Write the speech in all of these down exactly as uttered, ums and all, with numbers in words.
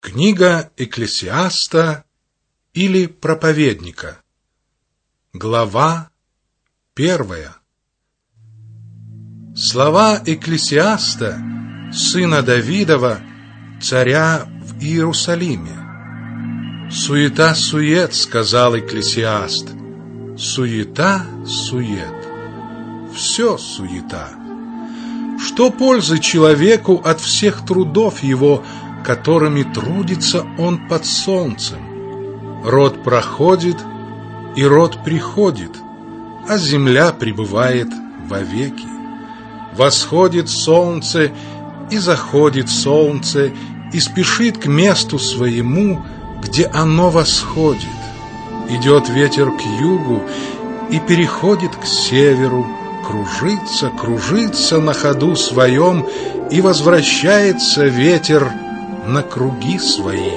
Книга Экклесиаста или Проповедника. Глава первая. Слова Экклесиаста, сына Давидова, царя в Иерусалиме. «Суета-сует, — сказал Экклесиаст, — суета-сует, все суета. Что пользы человеку от всех трудов его, которыми трудится он под солнцем? Род проходит, и род приходит, а земля пребывает вовеки. Восходит солнце, и заходит солнце, и спешит к месту своему, где оно восходит. Идет ветер к югу и переходит к северу, кружится, кружится на ходу своем, и возвращается ветер на круги свои.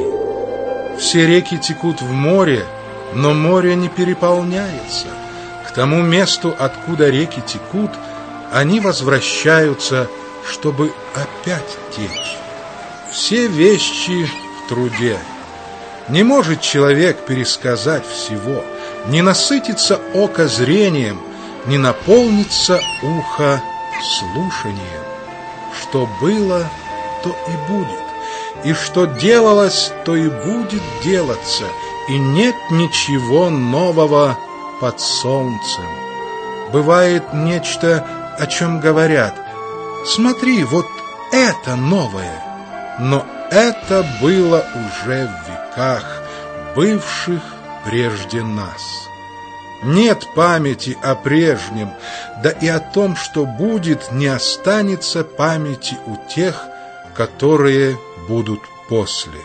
Все реки текут в море, но море не переполняется. К тому месту, откуда реки текут, они возвращаются, чтобы опять течь. Все вещи в труде. Не может человек пересказать всего, не насытится око зрением, не наполнится ухо слушанием. Что было, то и будет. И что делалось, то и будет делаться, и нет ничего нового под солнцем. Бывает нечто, о чем говорят: смотри, вот это новое. Но это было уже в веках, бывших прежде нас. Нет памяти о прежнем, да и о том, что будет, не останется памяти у тех, которые будут после.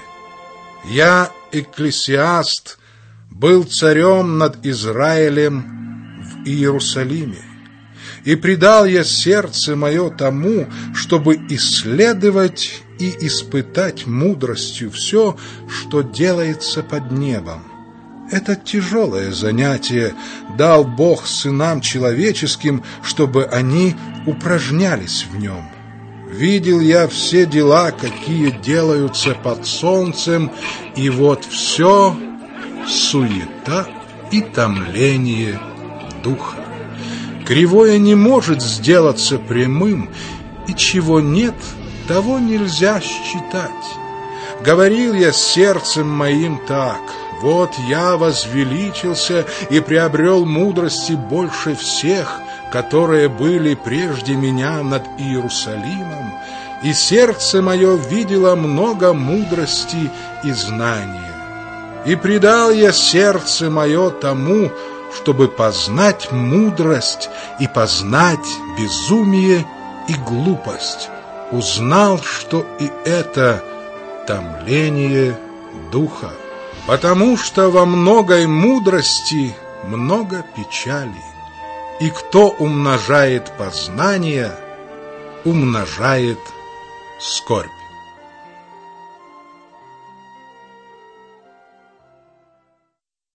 Я, Экклесиаст, был царем над Израилем в Иерусалиме, и предал я сердце мое тому, чтобы исследовать и испытать мудростью все, что делается под небом. Это тяжелое занятие дал Бог сынам человеческим, чтобы они упражнялись в нем. Видел я все дела, какие делаются под солнцем, и вот все суета и томление духа. Кривое не может сделаться прямым, и чего нет, того нельзя считать. Говорил я сердцем моим так: вот я возвеличился и приобрел мудрости больше всех, которые были прежде меня над Иерусалимом, и сердце мое видело много мудрости и знания. И предал я сердце мое тому, чтобы познать мудрость и познать безумие и глупость. Узнал, что и это томление духа, потому что во многой мудрости много печали. И кто умножает познание, умножает скорбь.